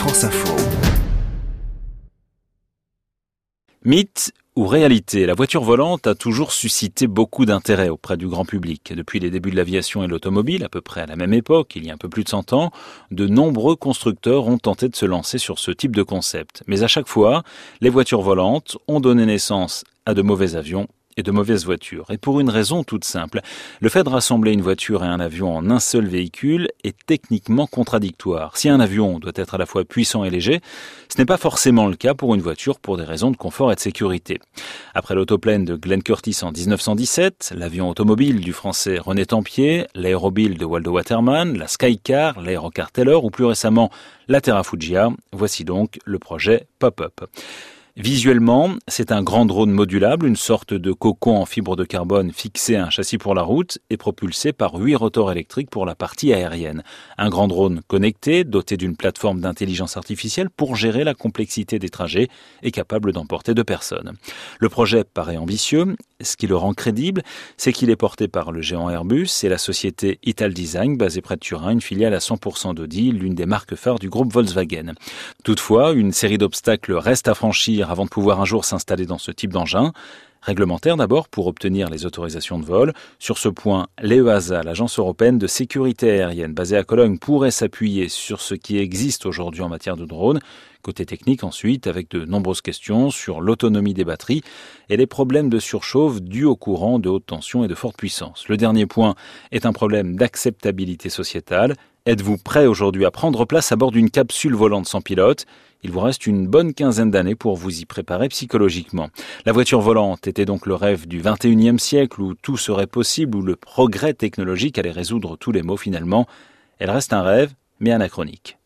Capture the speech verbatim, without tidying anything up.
France Info. Mythe ou réalité, la voiture volante a toujours suscité beaucoup d'intérêt auprès du grand public. Depuis les débuts de l'aviation et l'automobile, à peu près à la même époque, il y a un peu plus de cent ans, de nombreux constructeurs ont tenté de se lancer sur ce type de concept. Mais à chaque fois, les voitures volantes ont donné naissance à de mauvais avions et de mauvaises voitures. Et pour une raison toute simple, le fait de rassembler une voiture et un avion en un seul véhicule est techniquement contradictoire. Si un avion doit être à la fois puissant et léger, ce n'est pas forcément le cas pour une voiture pour des raisons de confort et de sécurité. Après l'autoplane de Glenn Curtiss en dix-neuf cent dix-sept, l'avion automobile du français René Tempier, l'aérobile de Waldo Waterman, la Skycar, l'aérocar Taylor ou plus récemment la Terrafugia, voici donc le projet Pop-Up. Visuellement, c'est un grand drone modulable, une sorte de cocon en fibre de carbone fixé à un châssis pour la route et propulsé par huit rotors électriques pour la partie aérienne. Un grand drone connecté, doté d'une plateforme d'intelligence artificielle pour gérer la complexité des trajets et capable d'emporter deux personnes. Le projet paraît ambitieux. Ce qui le rend crédible, c'est qu'il est porté par le géant Airbus et la société Italdesign, basée près de Turin, une filiale à cent pour cent d'Audi, l'une des marques phares du groupe Volkswagen. Toutefois, une série d'obstacles reste à franchir avant de pouvoir un jour s'installer dans ce type d'engin. Réglementaire d'abord pour obtenir les autorisations de vol. Sur ce point, l'E A S A, l'agence européenne de sécurité aérienne basée à Cologne, pourrait s'appuyer sur ce qui existe aujourd'hui en matière de drones. Côté technique ensuite, avec de nombreuses questions sur l'autonomie des batteries et les problèmes de surchauffe dus au courant de haute tension et de forte puissance. Le dernier point est un problème d'acceptabilité sociétale. Êtes-vous prêt aujourd'hui à prendre place à bord d'une capsule volante sans pilote ? Il vous reste une bonne quinzaine d'années pour vous y préparer psychologiquement. La voiture volante était donc le rêve du vingt et unième siècle où tout serait possible, où le progrès technologique allait résoudre tous les maux finalement. Elle reste un rêve, mais anachronique.